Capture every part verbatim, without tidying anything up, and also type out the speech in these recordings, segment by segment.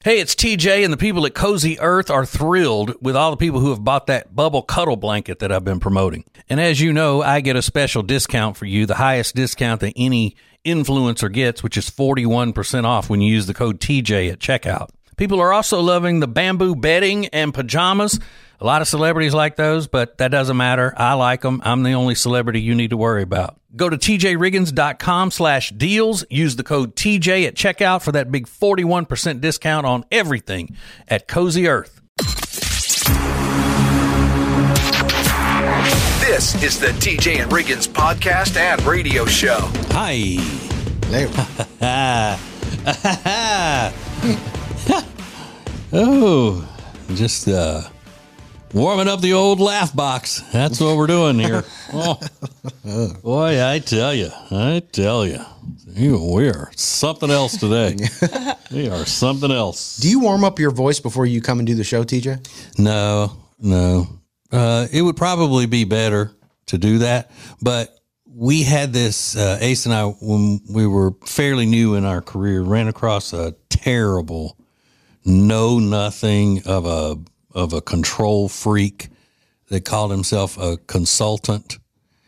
Hey, it's T J, and the people at Cozy Earth are thrilled with all the people who have bought that bubble cuddle blanket that I've been promoting. And as you know, I get a special discount for you, the highest discount that any influencer gets, which is forty-one percent off when you use the code T J at checkout. People are also loving the bamboo bedding and pajamas. A lot of celebrities like those, but that doesn't matter. I like them. I'm the only celebrity you need to worry about. Go to tjriggins.com slash deals. Use the code T J at checkout for that big forty-one percent discount on everything at Cozy Earth. This is the T J and Riggins podcast and radio show. Hi. Oh, just uh, warming up the old laugh box. That's what we're doing here. Oh, boy, I tell you, I tell you, we are something else today. We are something else. Do you warm up your voice before you come and do the show, T J? No, no. Uh, it would probably be better to do that, but we had this, uh, Ace and I, when we were fairly new in our career, ran across a terrible, know nothing of a of a control freak that called himself a consultant,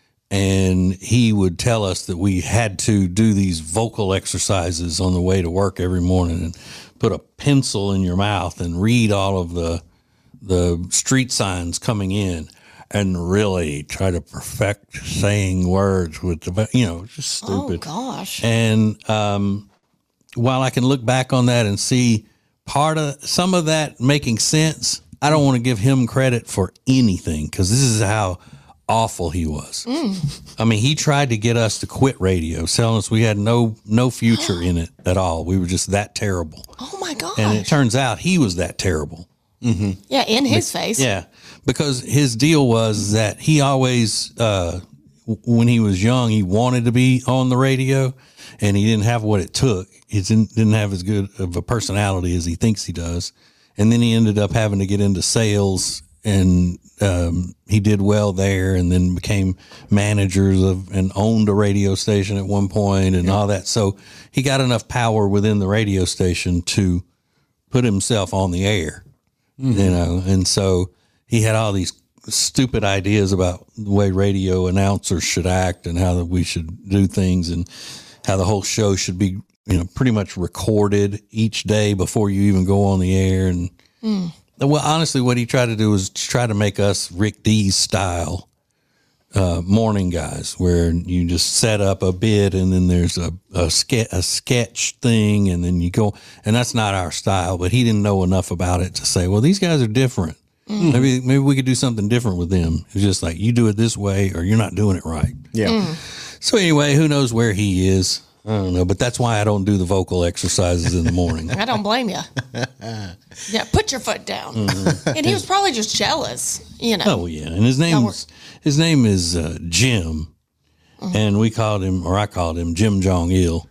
and he would tell us that we had to do these vocal exercises on the way to work every morning and put a pencil in your mouth and read all of the the street signs coming in and really try to perfect saying words with the, you know, just stupid. Oh, gosh. And um, while I can look back on that and see part of some of that making sense, I don't want to give him credit for anything because this is how awful he was. Mm. I mean, he tried to get us to quit radio, telling us we had no no future in it at all. We were just that terrible. Oh, my gosh. And it turns out he was that terrible. Mm-hmm. Yeah, in his face. Yeah, because his deal was that he always, uh, when he was young, he wanted to be on the radio, and he didn't have what it took. He didn't, didn't have as good of a personality as he thinks he does. And then he ended up having to get into sales, and um, he did well there, and then became managers of and owned a radio station at one point and yeah. all that. So he got enough power within the radio station to put himself on the air, mm-hmm. you know. And so he had all these stupid ideas about the way radio announcers should act and how that we should do things and how the whole show should be, you know, pretty much recorded each day before you even go on the air. And mm. well, honestly, what he tried to do was try to make us Rick Dees style uh, morning guys, where you just set up a bit and then there's a a, ske- a sketch thing, and then you go. And that's not our style. But he didn't know enough about it to say, well, these guys are different. Mm. Maybe maybe we could do something different with them. It's just like, you do it this way or you're not doing it right. Yeah. Mm. So anyway, who knows where he is? I don't know, but that's why I don't do the vocal exercises in the morning. I don't blame you. Yeah, put your foot down. Mm-hmm. And he was probably just jealous, you know. Oh yeah, and his name's his name is uh, Jim, mm-hmm. and we called him, or I called him, Jim Jong Il.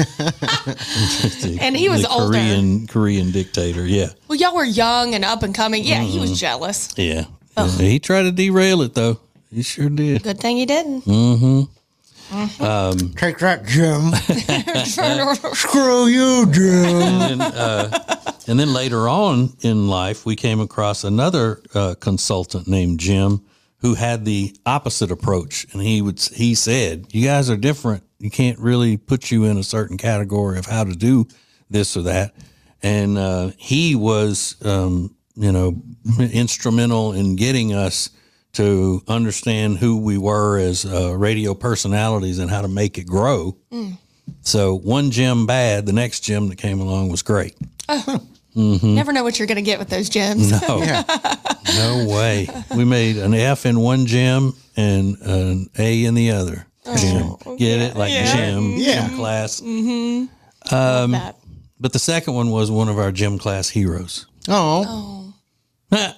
And he was the older. Korean Korean dictator. Yeah. Well, y'all were young and up and coming. Yeah, mm-hmm. he was jealous. Yeah. yeah. He tried to derail it though. He sure did. Good thing he didn't. Mm-hmm. Mm-hmm. Um, Take that, Jim. Screw you, Jim. And then, uh, and then later on in life, we came across another uh, consultant named Jim who had the opposite approach. And he would, he said, you guys are different. You can't really put you in a certain category of how to do this or that. And uh, he was, um, you know, instrumental in getting us to understand who we were as uh, radio personalities and how to make it grow. Mm. So one Jim bad, the next Jim that came along was great. Oh, mm-hmm. Never know what you're going to get with those Jims. No, yeah. No way. We made an F in one Jim and an A in the other. Oh, Jim. Get yeah. it? Like yeah. Jim, yeah. gym class. Mm-hmm. Um, that. But the second one was one of our gym class heroes. Oh. Oh.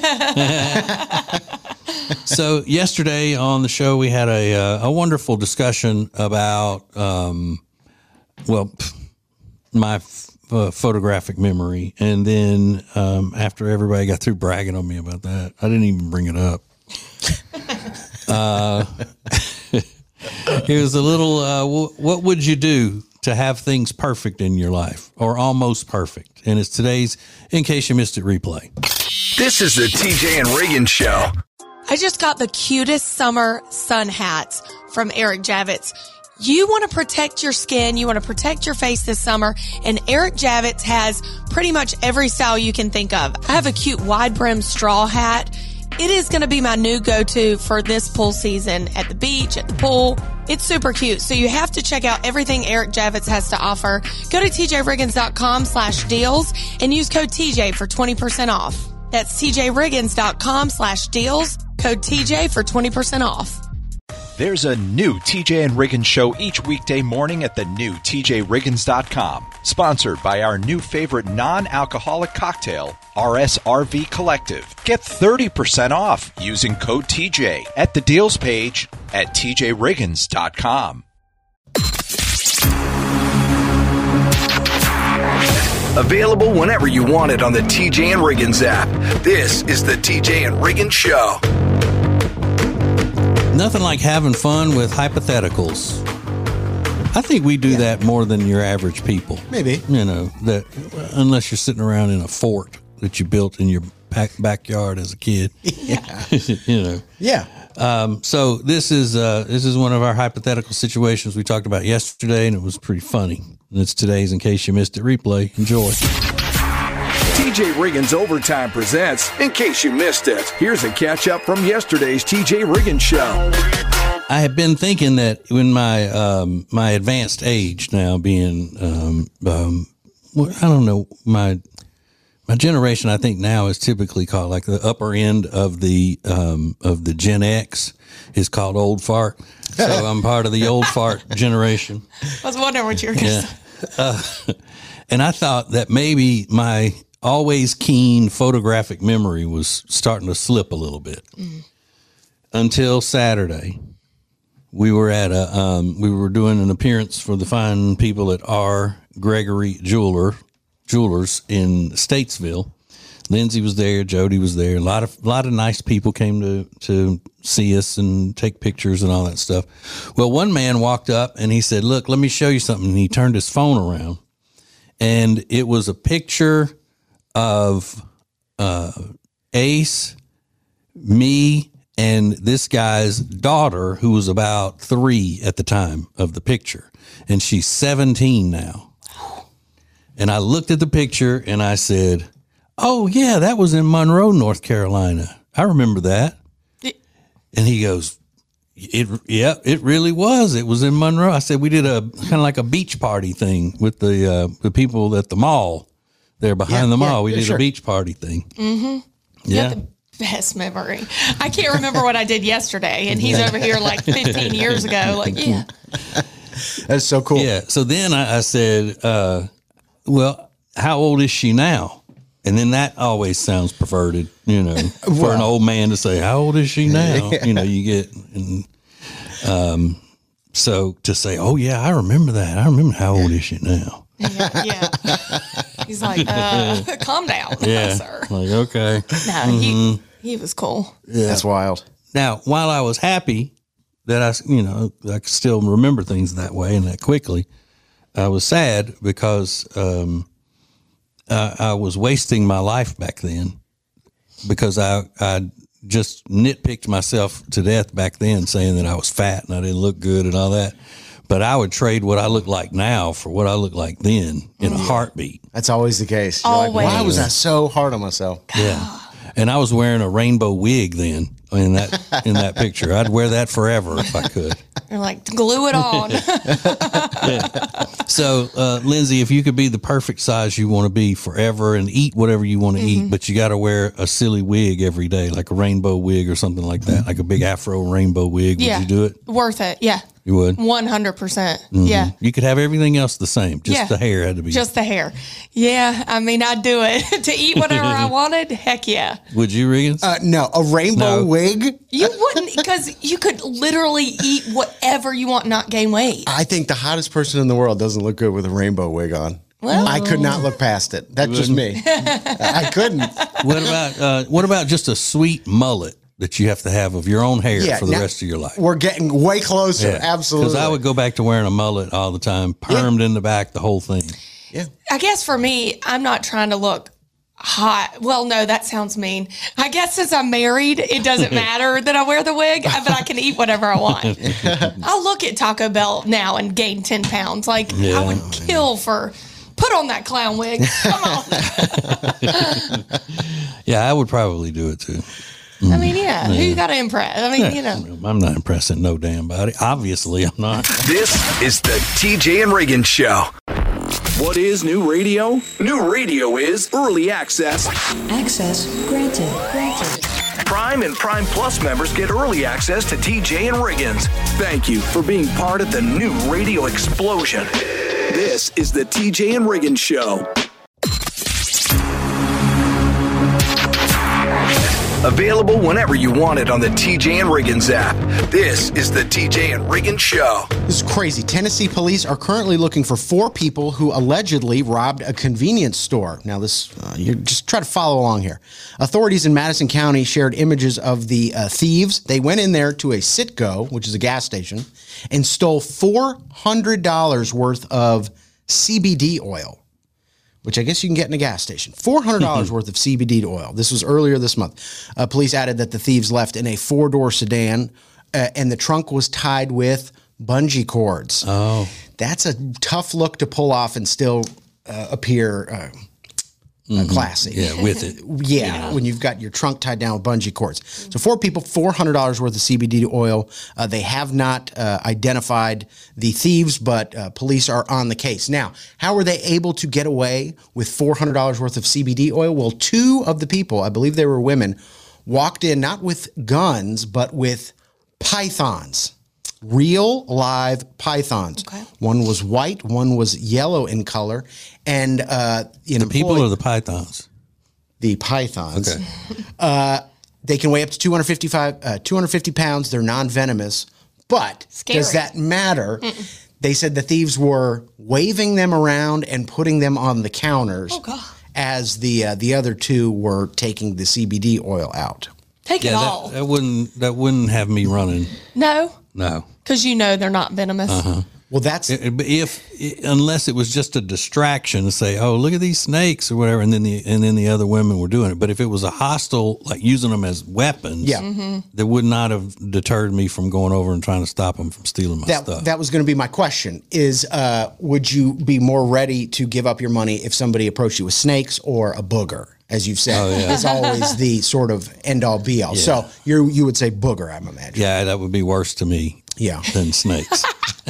So yesterday on the show, we had a uh, a wonderful discussion about, um, well, my f- uh, photographic memory. And then um, after everybody got through bragging on me about that, I didn't even bring it up. uh, it was a little, uh, w- what would you do to have things perfect in your life or almost perfect. And it's today's In Case You Missed It replay. This is the T J and Reagan Show. I just got the cutest summer sun hats from Eric Javits. You want to protect your skin. You want to protect your face this summer. And Eric Javits has pretty much every style you can think of. I have a cute wide brim straw hat. It is going to be my new go-to for this pool season at the beach, at the pool. It's super cute. So you have to check out everything Eric Javits has to offer. Go to tjriggins.com slash deals and use code T J for twenty percent off. That's tjriggins.com slash deals. Code T J for twenty percent off. There's a new T J and Riggins show each weekday morning at the new T J Riggins dot com. Sponsored by our new favorite non-alcoholic cocktail, R S R V Collective. Get thirty percent off using code T J at the deals page at T J Riggins dot com. Available whenever you want it on the T J and Riggins app. This is the T J and Riggins Show. Nothing like having fun with hypotheticals. I think we do yeah. that more than your average people. Maybe. You know, that unless you're sitting around in a fort that you built in your back, backyard as a kid. Yeah. You know. Yeah. Um, so this is uh, this is one of our hypothetical situations we talked about yesterday, and it was pretty funny. And it's today's In Case You Missed It replay. Enjoy. T J Riggins Overtime presents In Case You Missed It. Here's a catch-up from yesterday's T J Riggins Show. I have been thinking that in my um, my advanced age now, being um, um, I don't know, my my generation, I think now is typically called like the upper end of the um, of the Gen X is called old fart. So I'm part of the old fart generation. I was wondering what you were going to Yeah. say. Uh, and I thought that maybe my always keen photographic memory was starting to slip a little bit mm. until Saturday. We were at a, um, we were doing an appearance for the fine people at R. Gregory Jeweler Jewelers in Statesville. Lindsay was there, Jody was there. A lot of, a lot of nice people came to, to see us and take pictures and all that stuff. Well, one man walked up and he said, "Look, let me show you something." And he turned his phone around and it was a picture of uh, Ace, me, and this guy's daughter, who was about three at the time of the picture, and she's seventeen now. And I looked at the picture and I said, "Oh yeah, that was in Monroe, North Carolina. I remember that." It, and he goes, "It yeah, it really was. It was in Monroe." I said, "We did a kind of like a beach party thing with the uh, the people at the mall." There behind yeah, the mall, yeah, we yeah, did sure. a beach party thing. Mm-hmm. Yeah, the best memory. I can't remember what I did yesterday, and he's over here like fifteen years ago. Like, yeah, that's so cool. Yeah. So then I, I said, uh, "Well, how old is she now?" And then that always sounds perverted, you know, for well, an old man to say, "How old is she now?" Yeah. You know, you get, and, um, so to say, "Oh yeah, I remember that. I remember how old is she now?" Yeah, yeah. He's like, uh, calm down, yeah. sir. Like, okay. No, mm-hmm. he he was cool. Yeah. That's wild. Now, while I was happy that I, you know, I could still remember things that way and that quickly, I was sad because um, I, I was wasting my life back then because I I just nitpicked myself to death back then, saying that I was fat and I didn't look good and all that. But I would trade what I look like now for what I look like then in a heartbeat. That's always the case. You're always. Like, why was I so hard on myself? Yeah. And I was wearing a rainbow wig then in that in that picture. I'd wear that forever if I could. You're like, glue it on. Yeah. So, uh, Lindsay, if you could be the perfect size you want to be forever and eat whatever you want to mm-hmm. eat, but you got to wear a silly wig every day, like a rainbow wig or something like that, like a big afro rainbow wig, yeah. would you do it? Worth it, yeah. You would? one hundred percent. Mm-hmm. Yeah. You could have everything else the same. Just yeah. the hair had to be. Just the hair. Yeah. I mean, I'd do it. To eat whatever I wanted, heck yeah. Would you, Riggins? Uh, no. A rainbow no. wig? You wouldn't, because you could literally eat whatever you want, not gain weight. I think the hottest person in the world doesn't look good with a rainbow wig on. Well, I could not look past it. That's just me. I couldn't. What about uh, what about just a sweet mullet? that you have to have of your own hair Yeah, for the now rest of your life. We're getting way closer. Absolutely. Because I would go back to wearing a mullet all the time, permed yeah. in the back, the whole thing. Yeah. I guess for me, I'm not trying to look hot. Well, no, that sounds mean. I guess since I'm married, it doesn't matter that I wear the wig, but I can eat whatever I want. I'll look at Taco Bell now and gain ten pounds. Like, yeah. I would kill for, put on that clown wig. Come on. Yeah, I would probably do it too. I mean, yeah, yeah. who you got to impress? I mean, yeah. you know. I'm not impressing no damn body. Obviously, I'm not. This is the T J and Reagan Show. What is new radio? New radio is early access. Access granted. Granted. Prime and Prime Plus members get early access to T J and Riggins. Thank you for being part of the new radio explosion. This is the T J and Riggins Show. Available whenever you want it on the T J and Riggins app. This is the T J and Riggins Show. This is crazy. Tennessee police are currently looking for four people who allegedly robbed a convenience store. Now, this uh, you just try to follow along here. Authorities in Madison County shared images of the uh, thieves. They went in there to a Citgo, which is a gas station, and stole four hundred dollars worth of C B D oil, which I guess you can get in a gas station. four hundred dollars worth of C B D oil. This was earlier this month. Uh, police added that the thieves left in a four-door sedan, uh, and the trunk was tied with bungee cords. Oh. That's a tough look to pull off and still uh, appear uh, uh, mm-hmm. classy. Yeah, with it. yeah, yeah, when you've got your trunk tied down with bungee cords. So four people, four hundred dollars worth of C B D oil. Uh, they have not uh, identified the thieves, but uh, police are on the case. Now, how were they able to get away with four hundred dollars worth of C B D oil? Well, two of the people, I believe they were women, walked in not with guns, but with pythons. Real live pythons. Okay. One was white, one was yellow in color, and uh, you know, the people or the pythons. The pythons. Okay. Uh, they can weigh up to two hundred fifty-five, uh, two hundred fifty pounds. They're non-venomous, but Scary. Does that matter? Mm-mm. They said the thieves were waving them around and putting them on the counters oh, God. as the uh, the other two were taking the C B D oil out. Take yeah, it that, all. That wouldn't that wouldn't have me running. No. No. Because you know they're not venomous. Uh-huh. Well, that's if unless it was just a distraction to say, "Oh, look at these snakes" or whatever, and then the and then the other women were doing it. But if it was a hostile, like using them as weapons, yeah, mm-hmm. that would not have deterred me from going over and trying to stop them from stealing my that, stuff. That was going to be my question: Is uh, would you be more ready to give up your money if somebody approached you with snakes or a booger? As you've said, oh, yeah. It's always the sort of end all be all. Yeah. So you you would say booger, I'm imagining. Yeah, that would be worse to me. Yeah. Than snakes.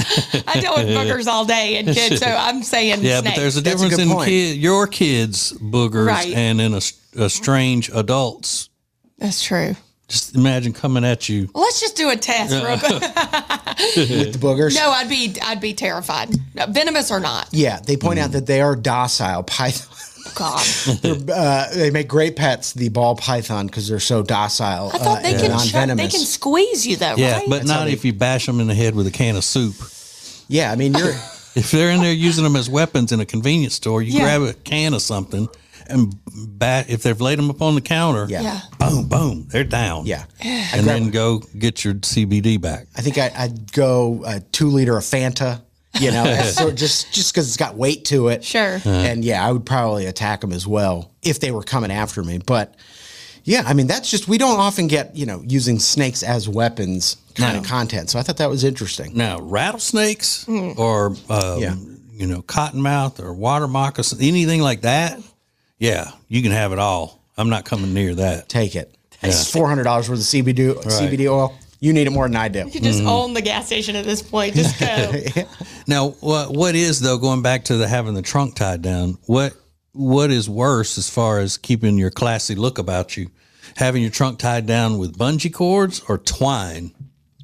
I deal with boogers all day and kids, so I'm saying yeah, snakes. but there's a That's difference a in point. kid, your kids' boogers right. and in a, a strange adult's. That's true. Just imagine coming at you. Well, let's just do a test real quick. With the boogers? No, I'd be I'd be terrified. No, venomous or not. Yeah, they point mm. out that they are docile. Python. God. uh, they make great pets, the ball python, because they're so docile. I thought uh, they, and can non-venomous. they can squeeze you, though, yeah, right? but That's not they, if you bash them in the head with a can of soup. Yeah, I mean, you're... If they're in there using them as weapons in a convenience store, you yeah. grab a can of something and bat. If they've laid them up on the counter, yeah. yeah. boom, boom, they're down. Yeah. And then go get your C B D back. I think I, I'd go a two liter of Fanta. You know, so just just because it's got weight to it. Sure. Uh, and yeah, I would probably attack them as well if they were coming after me. But yeah, I mean, that's just, we don't often get, you know, using snakes as weapons kind no. of content. So I thought that was interesting. Now, rattlesnakes mm. or, um, yeah. you know, cottonmouth or water moccasin, anything like that. Yeah, you can have it all. I'm not coming near that. Take it. It's four hundred dollars worth of C B D, right. C B D oil. You need it more than I do. You can just mm-hmm. own the gas station at this point. Just go. yeah. Now, what what is though? Going back to the having the trunk tied down, what what is worse as far as keeping your classy look about you? Having your trunk tied down with bungee cords or twine?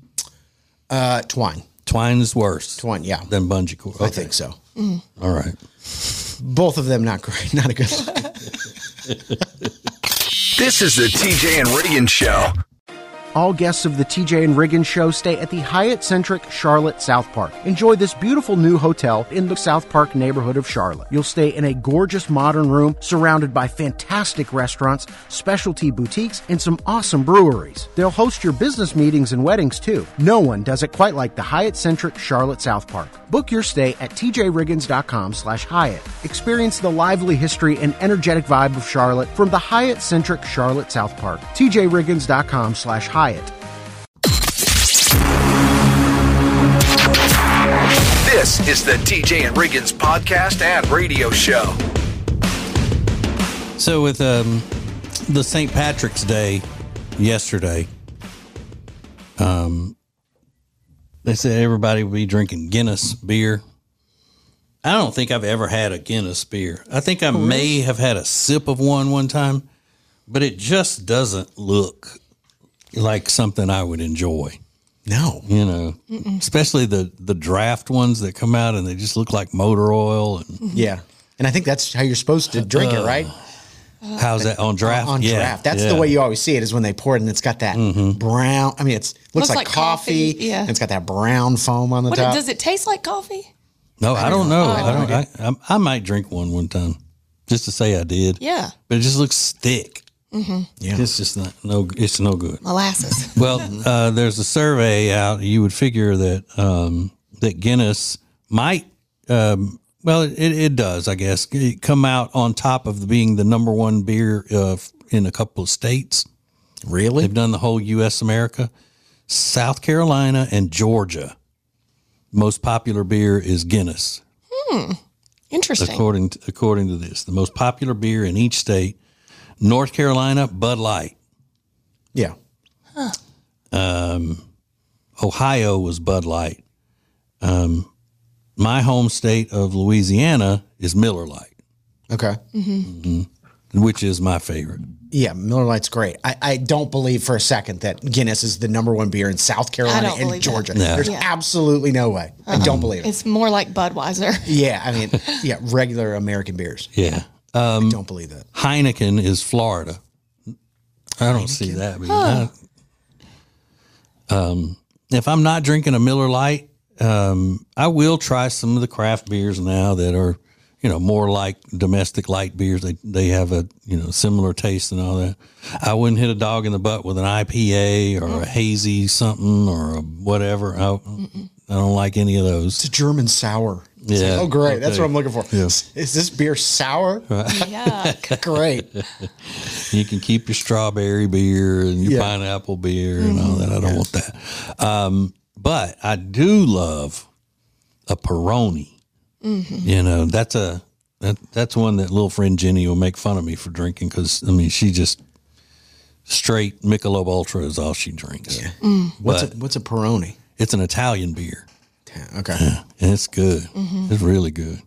Uh, twine. Twine is worse. Twine, yeah. Than bungee cord. Okay. I think so. Mm. All right. Both of them not great. Not a good look. This is the T J and Riggins Show. All guests of the T J and Riggins show stay at the Hyatt-centric Charlotte South Park. Enjoy this beautiful new hotel in the South Park neighborhood of Charlotte. You'll stay in a gorgeous modern room surrounded by fantastic restaurants, specialty boutiques, and some awesome breweries. They'll host your business meetings and weddings too. No one does it quite like the Hyatt-centric Charlotte South Park. Book your stay at t j riggins dot com slash Hyatt. Experience the lively history and energetic vibe of Charlotte from the Hyatt-centric Charlotte South Park. t j riggins dot com slash Hyatt. This is the T J and Riggins podcast and radio show. So with um, the Saint Patrick's Day yesterday, um, they said everybody would be drinking Guinness beer. I don't think I've ever had a Guinness beer. I think I may have had a sip of one one time, but it just doesn't look like something I would enjoy. No. You know, Mm-mm. especially the, the draft ones that come out and they just look like motor oil. And yeah. And I think that's how you're supposed to drink uh, it, right? How's that on draft? On, on yeah. draft. That's yeah. the way you always see it is when they pour it and it's got that mm-hmm. brown. I mean, it's looks, looks like, like coffee. coffee. Yeah. And it's got that brown foam on the what, top. Does it taste like coffee? No, I don't know. Oh, I don't. I, I, I might drink one one time just to say I did. Yeah. But it just looks thick. Mm-hmm. Yeah. It's just not no. It's no good. Molasses. Well, uh, there's a survey out. You would figure that um, that Guinness might. Um, well, it, it does, I guess, it come out on top of being the number one beer uh, in a couple of states. Really? They've done the whole U S America, South Carolina, and Georgia. Most popular beer is Guinness. Hmm. Interesting. According to, according to this, the most popular beer in each state, North Carolina, Bud Light. Yeah. Huh. Um, Ohio was Bud Light. Um, my home state of Louisiana is Miller Lite. Okay. Mm-hmm. Mm-hmm. Which is my favorite. Yeah, Miller Lite's great. I, I don't believe for a second that Guinness is the number one beer in South Carolina and Georgia. No. There's Yeah. absolutely no way. Uh-uh. I don't believe it. It's more like Budweiser. Yeah, I mean, yeah, regular American beers. Yeah. Um, I don't believe that. Heineken is Florida. I don't Heineken. see that. But huh. I, um, if I'm not drinking a Miller Lite, um, I will try some of the craft beers now that are, you know, more like domestic light beers. They they have a, you know, similar taste and all that. I wouldn't hit a dog in the butt with an I P A or a hazy something or a whatever. I, I don't like any of those. It's a German sour. It's yeah. Like, oh, great. Okay. That's what I'm looking for. Yeah. Is this beer sour? Yuck. Great. You can keep your strawberry beer and your Yeah. pineapple beer and all that. I don't Yeah. want that. Um, but I do love a Peroni. Mm-hmm. You know, that's a that, that's one that little friend Jenny will make fun of me for drinking because, I mean, she just straight Michelob Ultra is all she drinks. Yeah. Mm. What's, a, But what's a Peroni? it's an Italian beer. Okay. Yeah, and it's good. Mm-hmm. It's really good.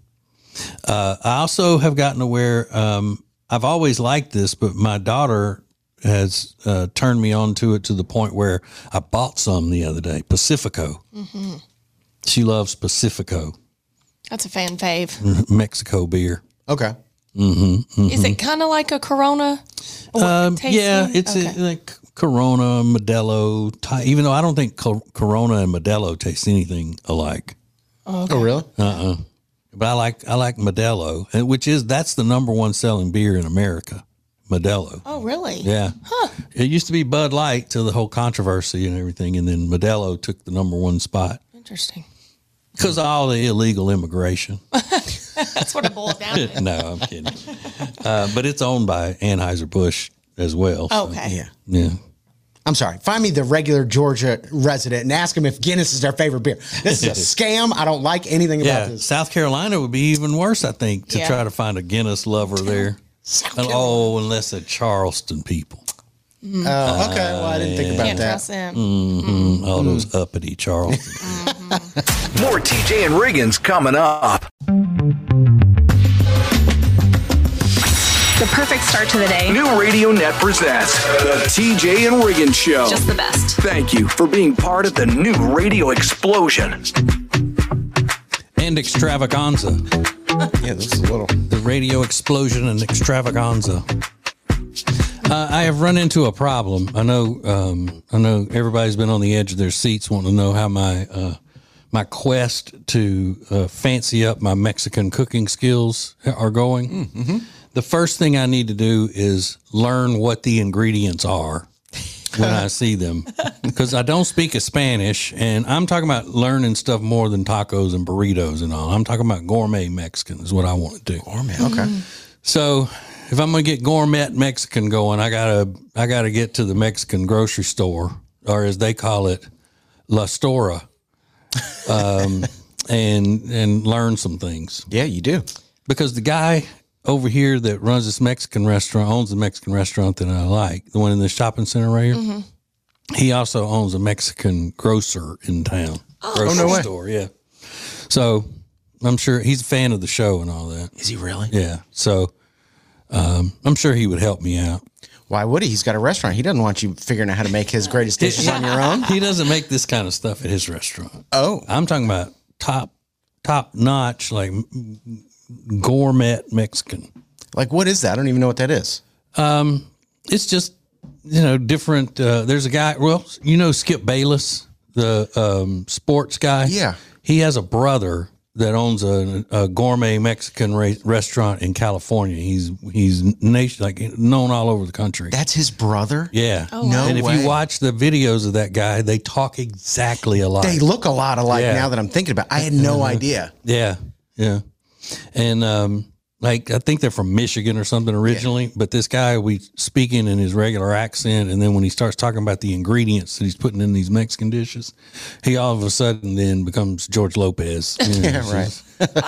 Uh, I also have gotten to where um, I've always liked this, but my daughter has uh, turned me on to it to the point where I bought some the other day. Pacifico. Mm-hmm. She loves Pacifico. That's a fan fave. Mexico beer. Okay. Mm-hmm, mm-hmm. Is it kind of like a Corona? Um, yeah, tasting? it's Okay. a, like Corona, Modelo. Ty- even though I don't think Co- Corona and Modelo taste anything alike. Okay. Oh, really? Uh-uh. But I like I like Modelo, and which is that's the number one selling beer in America, Modelo. Oh, really? Yeah. Huh. It used to be Bud Light till the whole controversy and everything, and then Modelo took the number one spot Interesting. because of all the illegal immigration. That's what it boils down to. No, I'm kidding. Uh, but it's owned by Anheuser-Busch as well. so, Okay. Yeah. Yeah. I'm sorry. Find me the regular Georgia resident and ask them if Guinness is their favorite beer. This is a scam. I don't like anything Yeah. about this. South Carolina would be even worse, I think, to Yeah. try to find a Guinness lover there. South And, oh, unless they're Charleston people. Oh, okay. Well, I didn't think about Can't that. trust them. Mm-hmm. All those uppity Charleston. More T J and Riggins coming up. The perfect start to the day. New Radio Net presents the T J and Riggins Show. Just the best. Thank you for being part of the new radio explosion. And extravaganza. Yeah, this is a little. The radio explosion and extravaganza. uh, I have run into a problem. I know. Um, I know everybody's been on the edge of their seats wanting to know how my uh, my quest to uh, fancy up my Mexican cooking skills are going. Mm-hmm. The first thing I need to do is learn what the ingredients are when I see them, because I don't speak a Spanish, and I'm talking about learning stuff more than tacos and burritos and all. I'm talking about gourmet Mexican is what I want to do. Gourmet, okay. Mm-hmm. So if I'm gonna get gourmet Mexican going, I gotta I gotta get to the Mexican grocery store, or as they call it, La Stora, um, and and learn some things. Yeah, you do. Because the guy over here that runs this Mexican restaurant, owns the Mexican restaurant that I like, the one in the shopping center right here. Mm-hmm. He also owns a Mexican grocer in town. Oh, grocery no way. store, yeah. So I'm sure he's a fan of the show and all that. Is he really? Yeah. So um, I'm sure he would help me out. Why would he? He's got a restaurant. He doesn't want you figuring out how to make his greatest dishes on your own. He doesn't make this kind of stuff at his restaurant. Oh. I'm talking about top, top notch, like gourmet Mexican. Like, what is that? I don't even know what that is. Um, it's just, you know, different. Uh, there's a guy, well, you know, Skip Bayless, the um, sports guy. Yeah. He has a brother that owns a, a gourmet Mexican ra- restaurant in California. He's he's nation like known all over the country. That's his brother? Yeah. Oh, no And if way. you watch the videos of that guy, they talk exactly alike. They look a lot alike Yeah. now that I'm thinking about it. I had no Uh-huh. idea. Yeah. Yeah. And um, like I think they're from Michigan or something originally, yeah. but this guy we speaking in his regular accent, and then when he starts talking about the ingredients that he's putting in these Mexican dishes, he all of a sudden then becomes George Lopez. You know, Yeah, right.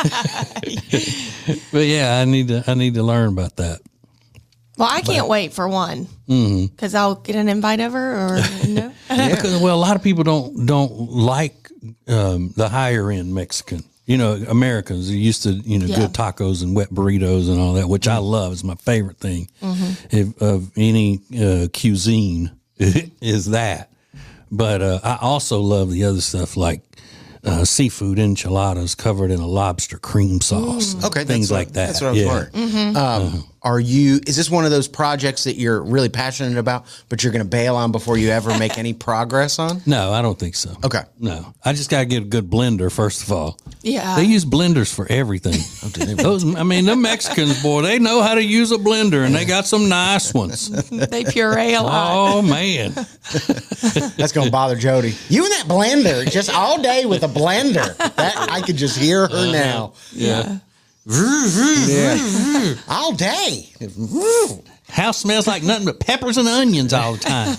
But yeah, I need to I need to learn about that. Well, I can't but, wait for one because mm-hmm. I'll get an invite over or no. Yeah. Because, well, a lot of people don't don't like um, the higher end Mexican. You know, Americans are used to, you know, yeah. good tacos and wet burritos and all that, which I love. It's my favorite thing mm-hmm. if, of any uh, cuisine is that. But uh, I also love the other stuff like uh, seafood enchiladas covered in a lobster cream sauce. Mm. Okay, things what, like that. That's what I was yeah. wondering. Mm-hmm. Um, uh-huh. Are you? Is this one of those projects that you're really passionate about, but you're going to bail on before you ever make any progress on? No, I don't think so. Okay. No, I just got to get a good blender first of all. Yeah. They use blenders for everything. Oh, do they? Those, I mean, the Mexicans, boy, they know how to use a blender, and they got some nice ones. They puree a lot. Oh man, that's going to bother Jody. You and that blender, just all day with a blender. That I could just hear her uh-huh. now. Yeah. yeah. yeah. All day. House smells like nothing but peppers and onions all the time.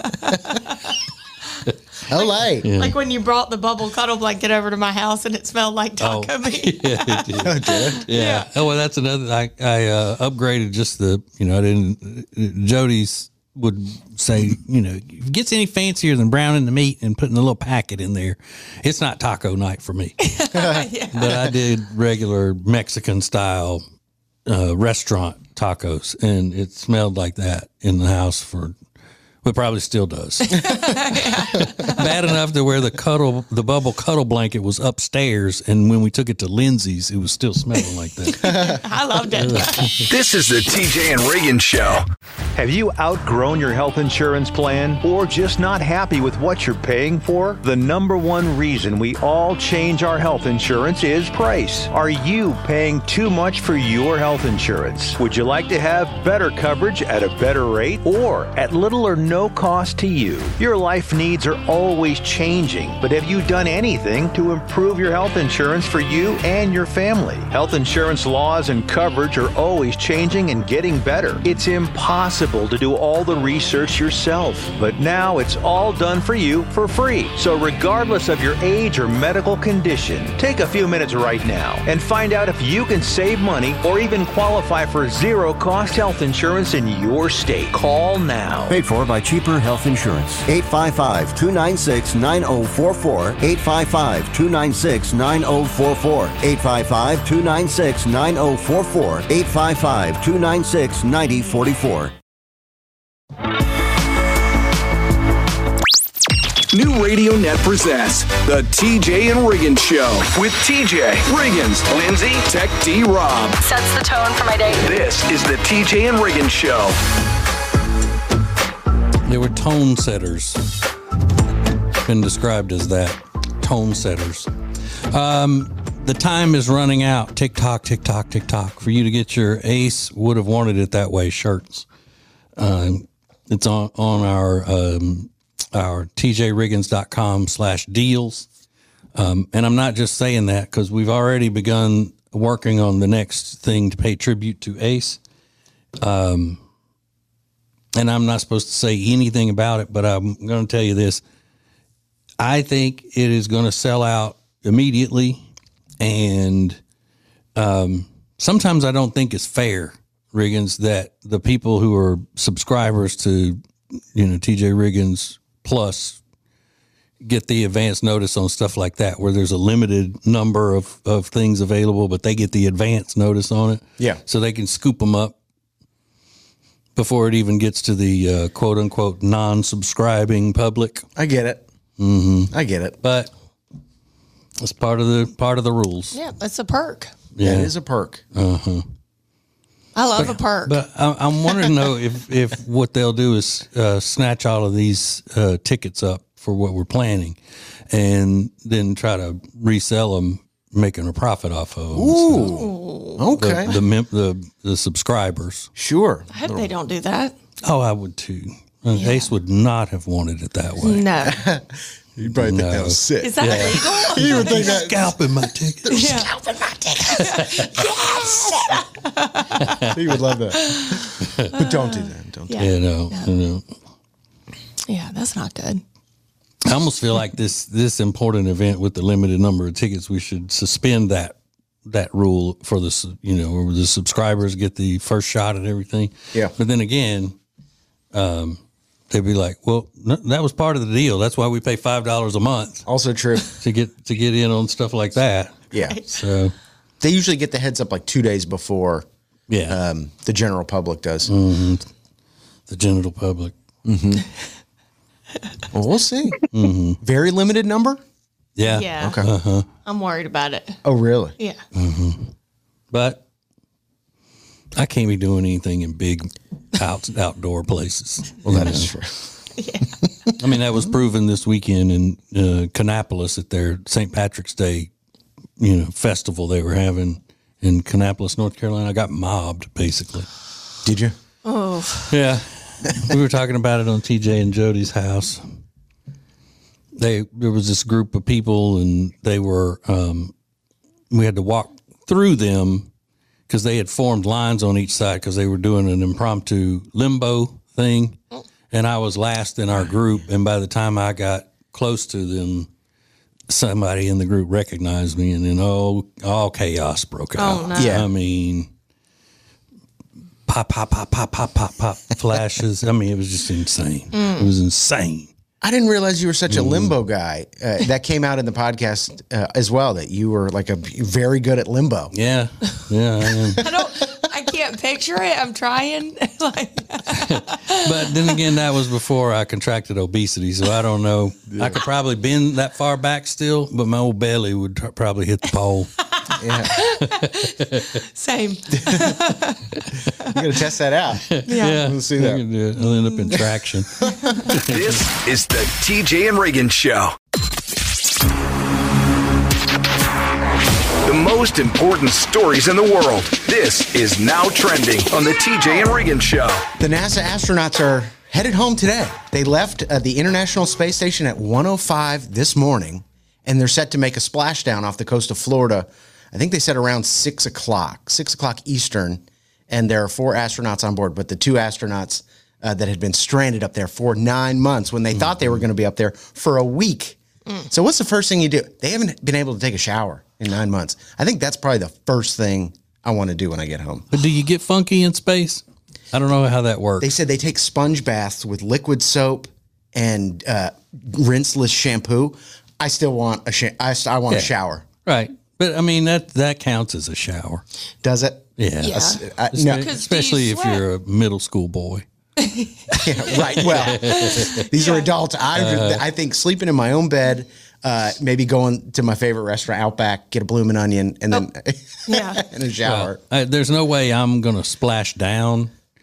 Olay. Yeah. Like when you brought the bubble cuddle blanket over to my house and it smelled like taco oh, meat. Yeah, it did. Oh, did? Yeah. yeah. Oh, well, that's another. I, I uh, upgraded just the, you know, I didn't, Jody's would say, you know, if it gets any fancier than browning the meat and putting a little packet in there, it's not taco night for me. Yeah. But I did regular Mexican style uh, restaurant tacos, and it smelled like that in the house for, well, it probably still does. Bad enough to where the cuddle, the bubble cuddle blanket was upstairs, and when we took it to Lindsay's, it was still smelling like that. I loved it. This is the T J and Reagan Show. Have you outgrown your health insurance plan or just not happy with what you're paying for? The number one reason we all change our health insurance is price. Are you paying too much for your health insurance? Would you like to have better coverage at a better rate or at little or no cost to you? Your life needs are always changing, but have you done anything to improve your health insurance for you and your family? Health insurance laws and coverage are always changing and getting better. It's impossible to do all the research yourself, but now it's all done for you for free. So regardless of your age or medical condition, take a few minutes right now and find out if you can save money or even qualify for zero cost health insurance in your state. Call now. Paid for by Cheaper Health Insurance. eight five five, two nine six, nine zero four four. eight five five, two nine six, nine zero four four. eight five five, two nine six, nine zero four four. eight five five, two nine six, nine zero four four. New Radio Net presents the T J and Reagan Show with T J, Riggins, Lindsay, Tech D, Rob. Sets the tone for my day. This is the T J and Reagan Show. They were tone setters. Been described as that. Tone setters. Um, the time is running out. Tick tock, tick tock, tick tock. For you to get your Ace Would Have Wanted It That Way shirts. Um, it's on, on our um, our T J Riggins dot com slash deals. Um, and I'm not just saying that because we've already begun working on the next thing to pay tribute to Ace. Um, and I'm not supposed to say anything about it, but I'm going to tell you this. I think it is going to sell out immediately. And um, sometimes I don't think it's fair, Riggins, that the people who are subscribers to, you know, T J Riggins Plus get the advance notice on stuff like that, where there's a limited number of, of things available, but they get the advance notice on it. Yeah. So they can scoop them up before it even gets to the uh, quote unquote non-subscribing public. I get it. Mm-hmm. I get it. But it's part of the part of the rules. Yeah, that's a perk. Yeah, it is a perk. Uh-huh. I love but, a perk. But I, I'm wondering though if if what they'll do is uh, snatch all of these uh, tickets up for what we're planning, and then try to resell them, making a profit off of them. Ooh, so okay. The the, mem- the the subscribers. Sure. I hope they don't do that. Oh, I would too. Yeah. Ace would not have wanted it that way. No. You'd probably no. think that was sick. Is that yeah. illegal? You would think that scalping my tickets. Yeah. Scalping my tickets. Yes. He would love that. But don't do that. Don't Yeah, do yeah no, Yeah. no. Yeah, that's not good. I almost feel like this this important event with the limited number of tickets, we should suspend that that rule for the, you know, where the subscribers get the first shot at everything. Yeah. But then again, um, they'd be like, well, no, that was part of the deal. That's why we pay five dollars a month Also true. to get to get in on stuff like that. Yeah. So They usually get the heads up like two days before yeah, um, the general public does. mm-hmm. The general public. Mm-hmm. Well, we'll see. Mm-hmm. Very limited number? Yeah. Yeah. Okay. Uh-huh. I'm worried about it. Oh, really? Yeah. Mm-hmm. But I can't be doing anything in big out, outdoor places. Well, that is true. Yeah. I mean, that was proven this weekend in uh, Kannapolis at their Saint Patrick's Day, you know, festival they were having in Kannapolis, North Carolina. I got mobbed, basically. Did you? Oh. Yeah. We were talking about it on T J and Jody's house. They there was this group of people, and they were um, we had to walk through them because they had formed lines on each side because they were doing an impromptu limbo thing, and I was last in our group. And by the time I got close to them, somebody in the group recognized me, and then all all chaos broke out. Oh, no. Yeah. I mean. Pop, pop, pop, pop, pop, pop, pop, flashes. I mean, it was just insane. Mm. It was insane. I didn't realize you were such a limbo guy. Uh, that came out in the podcast uh, as well, that you were like a very good at limbo. Yeah, yeah. I am. I don't, I can't picture it. I'm trying. Like, But then again, that was before I contracted obesity, so I don't know. Yeah. I could probably bend that far back still, but my old belly would t- probably hit the pole. Yeah. same. You got to test that out. Yeah. We'll see that. I can do it. I'll end up in traction. This is the T J and Riggins Show. The most important stories in the world. This is Now Trending on the T J and Riggins Show. The NASA astronauts are headed home today. They left uh, the International Space Station at one oh five this morning, and they're set to make a splashdown off the coast of Florida. I think they said around six o'clock, six o'clock Eastern, and there are four astronauts on board, but the two astronauts uh, that had been stranded up there for nine months when they mm-hmm. thought they were going to be up there for a week. Mm. So what's the first thing you do? They haven't been able to take a shower in nine months. I think that's probably the first thing I want to do when I get home. But do you get funky in space? I don't know how that works. They said they take sponge baths with liquid soap and uh, rinseless shampoo. I still want a sh- I, I want yeah. a shower. Right. But I mean, that, that counts as a shower. Does it? Yeah. Yeah. I, I, no. Especially you if sweat? you're a middle school boy. Yeah, right. Well, these Yeah. are adults. I Uh, I think sleeping in my own bed, uh, maybe going to my favorite restaurant, Outback, get a bloomin' onion, and then Yeah. in a shower. Well, I, there's no way I'm going to splash down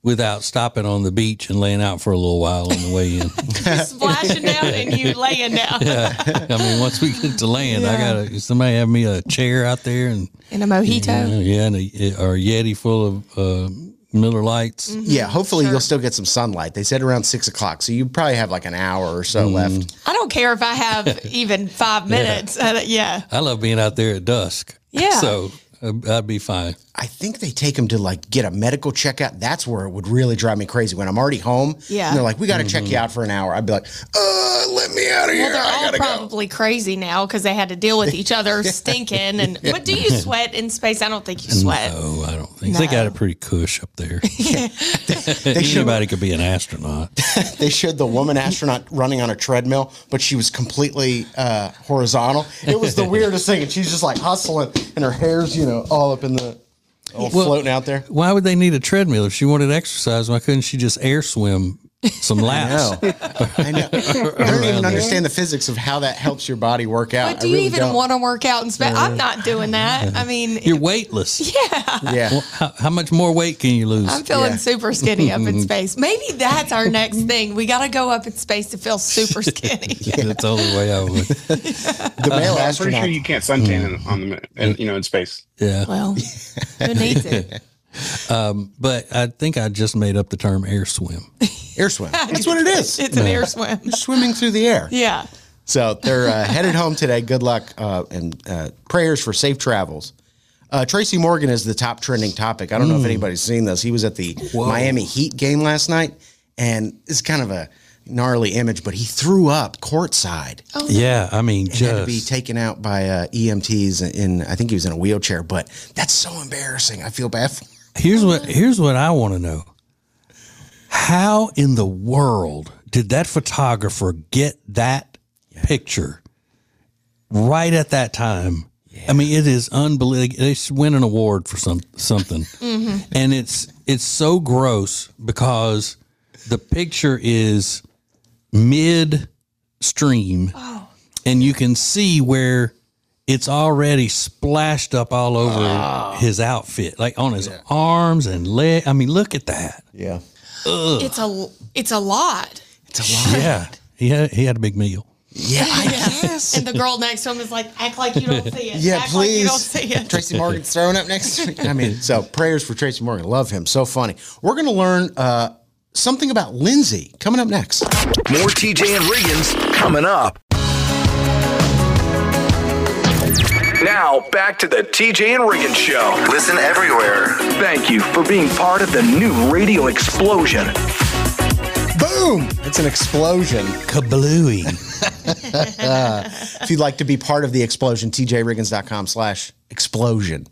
without stopping on the beach and laying out for a little while on the way in. Splashing down and you laying down. Yeah. I mean, once we get to land, yeah. I gotta somebody have me a chair out there and in a mojito. You know, yeah, and a, or a Yeti full of uh, Miller Lights. Mm-hmm. Yeah, hopefully sure. You'll still get some sunlight. They said around six o'clock, so you probably have like an hour or so mm. left. I don't care if I have even five minutes. Yeah. Uh, yeah. I love being out there at dusk. Yeah. So I'd be fine. I think they take them to like get a medical checkout. That's where it would really drive me crazy when I'm already home. Yeah. And they're like, we got to mm-hmm. check you out for an hour. I'd be like, uh, let me out of here. Well, they're I all probably go. crazy now because they had to deal with each other stinking. And but do you sweat in space? I don't think you sweat. No, I don't think. No. They got it pretty cush up there. Yeah. they, they Anybody could be an astronaut. They showed the woman astronaut running on a treadmill, but she was completely uh, horizontal. It was the weirdest thing. And she's just like hustling and her hair's, you know, all up in the... All well, floating out there. Why would they need a treadmill? If she wanted exercise, why couldn't she just air swim some laps? I know. I know. I don't even understand the physics of how that helps your body work out. But do I really you even don't. want to work out in space? I'm not doing that. I mean, you're weightless. Yeah. Yeah. Well, how, how much more weight can you lose? I'm feeling yeah. super skinny up in space. Maybe that's our next thing. We got to go up in space to feel super skinny. Yeah. That's the only way I would. The male uh, astronaut. I'm pretty sure you can't suntan mm. on the in, you know in space. Yeah. Well, who needs it? Um, but I think I just made up the term air swim. Air swim. That's what it is. It's an air swim. You're swimming through the air. Yeah. So they're uh, headed home today. Good luck uh, and uh, prayers for safe travels. Uh, Tracy Morgan is the top trending topic. I don't mm. know if anybody's seen this. He was at the Whoa. Miami Heat game last night, and it's kind of a gnarly image, but he threw up courtside. Oh, no. Yeah, I mean, and just had to be taken out by uh, E M Ts in. I think he was in a wheelchair, but that's so embarrassing. I feel bad for him. Here's what here's what I want to know. How in the world did that photographer get that yeah. picture right at that time? Yeah. I mean, it is unbelievable. They should win an award for some something. mm-hmm. And it's it's so gross because the picture is mid-stream, oh. and you can see where it's already splashed up all over oh. his outfit, like on his yeah. arms and leg. I mean, look at that. Yeah, Ugh. it's a it's a lot. It's a lot. Yeah, he had he had a big meal. Yeah, I guess. And the girl next to him is like, "Act like you don't see it. Yeah, Act please. Like you don't see it." Tracy Morgan's throwing up next to me. I mean, so prayers for Tracy Morgan. Love him. So funny. We're gonna learn uh, something about Lindsay coming up next. More T J and Riggins coming up. Now, back to the T J and Riggins Show. Listen everywhere. Thank you for being part of the new radio explosion. Boom! It's an explosion. Kablooey. uh, if you'd like to be part of the explosion, T J Riggins dot com slash explosion.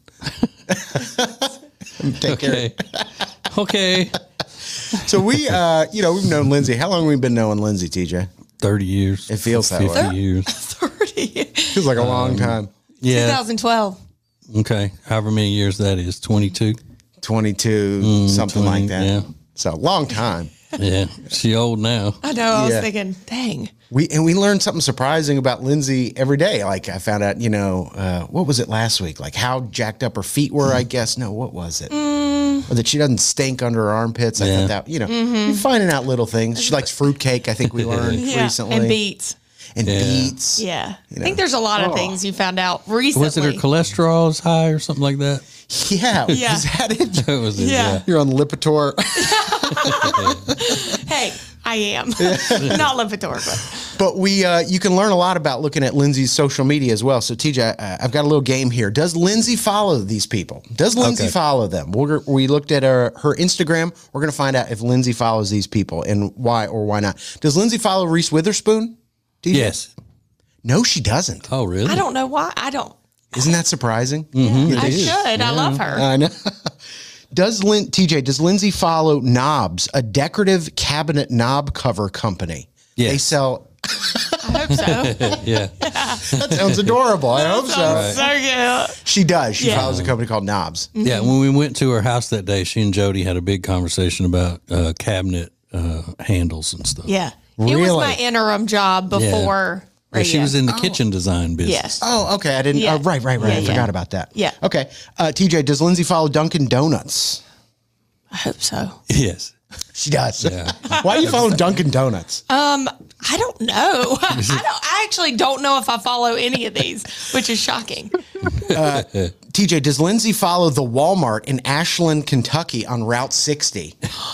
Take okay. care. Okay. So we, uh, you know, we've known Lindsay. How long have we been knowing Lindsay, T J? thirty years. It feels that way. fifty years. thirty. Feels like a long um, time. Yeah. twenty twelve. Okay. However many years that is. twenty-two. twenty-two, mm, something twenty, like that. Yeah. So long time. Yeah. She old now. I know. I was yeah. thinking, dang. We and we learned something surprising about Lindsay every day. Like I found out, you know, uh, what was it last week? Like how jacked up her feet were, I guess. No, what was it? Mm. Or that she doesn't stink under her armpits. I Yeah. thought that, you know, mm-hmm. you're finding out little things. She likes fruitcake, I think we learned yeah. recently. And beets. And Yeah. beets. Yeah. You I know. think there's a lot of Oh. things you found out recently. Was it her cholesterol is high or something like that? Yeah. Yeah. Was that it? That was it. Yeah. Yeah. You're on Lipitor. Hey, I am. Not Lipitor, but. But we, uh, you can learn a lot about looking at Lindsay's social media as well. So, T J, uh, I've got a little game here. Does Lindsay follow these people? Does Lindsay Okay. follow them? We're, we looked at her, her Instagram. We're going to find out if Lindsay follows these people and why or why not. Does Lindsay follow Reese Witherspoon? T J? Yes. No, she doesn't. Oh, really? I don't know why. I don't. Isn't that surprising? Mm-hmm. I is. should. I love her. I know. Does Lin- T J, does Lindsay follow Knobs, a decorative cabinet knob cover company? Yes. They sell... I hope so. Yeah. That sounds adorable. I hope so. Right. So cute. She does. She Yeah. follows a company called Knobs. Yeah. When we went to her house that day, she and Jody had a big conversation about uh, cabinet uh, handles and stuff. Yeah. It was Really? my interim job before. Yeah, she radio. was in the kitchen design business. Yes. Oh, okay. I didn't. Yeah. Oh, right, right, right. Yeah, I yeah. forgot about that. Yeah. Okay. Uh, T J, does Lindsay follow Dunkin' Donuts? I hope so. Yes. She does. Yeah. Why are you following Dunkin' Donuts? Um, I don't know. I don't. I actually don't know if I follow any of these, which is shocking. Uh, T J, does Lindsay follow the Walmart in Ashland, Kentucky on Route sixty?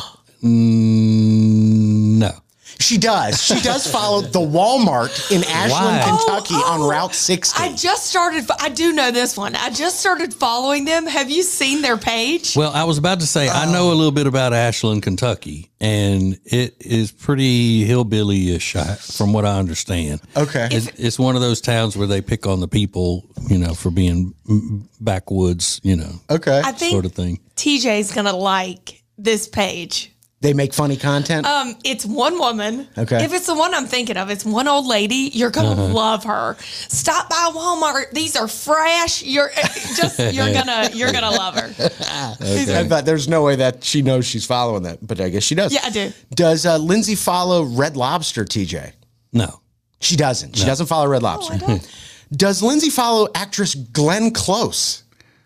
Mm, no. She does. She does follow the Walmart in Ashland, Why? Kentucky Oh, on oh, Route sixty. I just started. I do know this one. I just started following them. Have you seen their page? Well, I was about to say, I know a little bit about Ashland, Kentucky, and it is pretty hillbilly-ish I- from what I understand. Okay. It's, it's one of those towns where they pick on the people, you know, for being mm, backwoods, you know, Okay. I think sort of thing. T J's gonna like this page. They make funny content? Um, it's one woman. Okay. If it's the one I'm thinking of, it's one old lady. You're gonna Uh-huh. love her. Stop by Walmart. These are fresh. You're just you're gonna you're gonna love her. I bet there's no way that she knows she's following that, but I guess she does. Yeah, I do. Does uh, Lindsay follow Red Lobster, T J? No. She doesn't. She doesn't follow Red Lobster. Does Lindsay follow actress Glenn Close?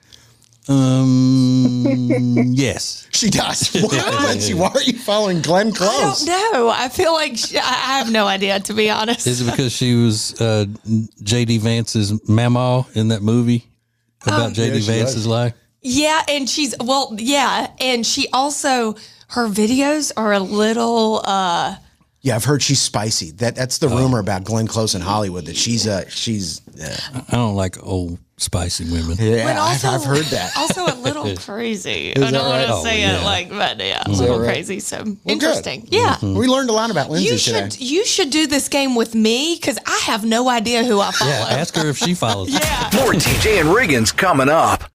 Um, yes. She does. Why, Lindsay? Why are you following Glenn I Close? don't know. I feel like she, I I have no idea, to be honest. Is it because she was uh, J D Vance's mama in that movie about Um, J D Yeah, she Vance's was. life? Yeah, and she's well, yeah, and she also her videos are a little. uh Yeah, I've heard she's spicy. That that's the rumor about Glenn Close in Hollywood. That she's uh she's. Uh, I don't like old spicy women. yeah, But I've, also, I've heard that. Also a little crazy. Is I that don't want right? to Oh, say yeah. it like, but yeah, a little right? crazy. So good. interesting. Yeah. We learned a lot about Lindsay You today. should you should do this game with me because I have no idea who I follow. Yeah, ask her if she follows. Yeah. More T J and Riggins coming up.